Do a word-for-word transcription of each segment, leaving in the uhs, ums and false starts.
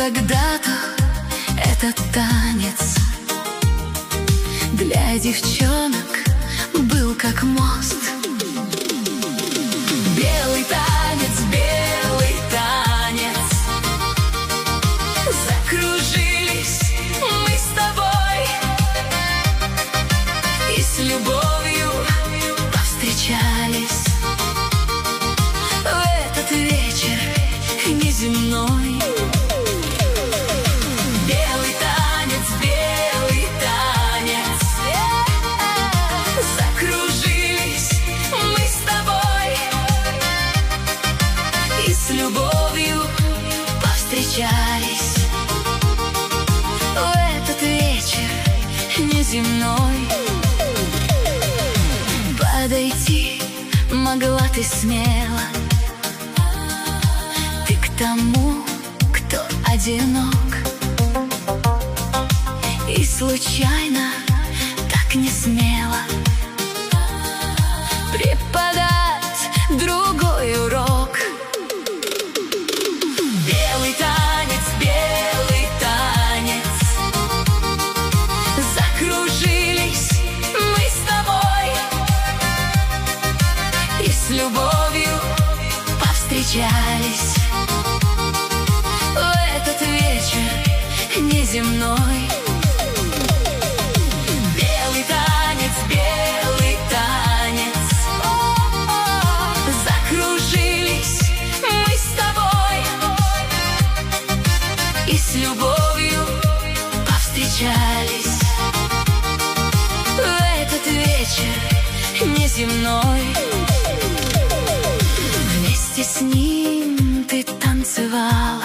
когда-то этот танец для девчонок был как мост. Белый танец, белый танец, закружились мы с тобой и с любовью повстречались в этот вечер неземной. Белый танец, белый танец, закружились мы с тобой и с любовью повстречались в этот вечер неземной. Подойти могла ты смело ты к тому, кто одинок, и случайно так не смело преподать другой урок. Белый танец, белый танец, закружились мы с тобой и с любовью повстречались в этот вечер неземной. Белый танец, белый танец, закружились мы с тобой и с любовью повстречались в этот вечер неземной. Вместе с ним ты танцевала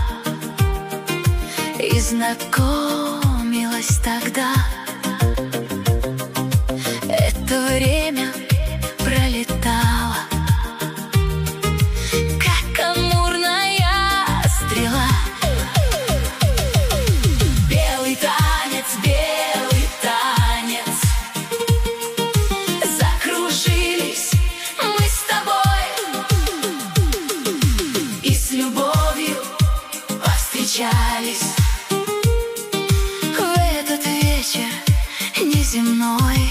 и знакомилась тогда. Это время пролетало, как амурная стрела. Белый танец, белый танец, закружились мы с тобой и с любовью повстречались в этот вечер неземной.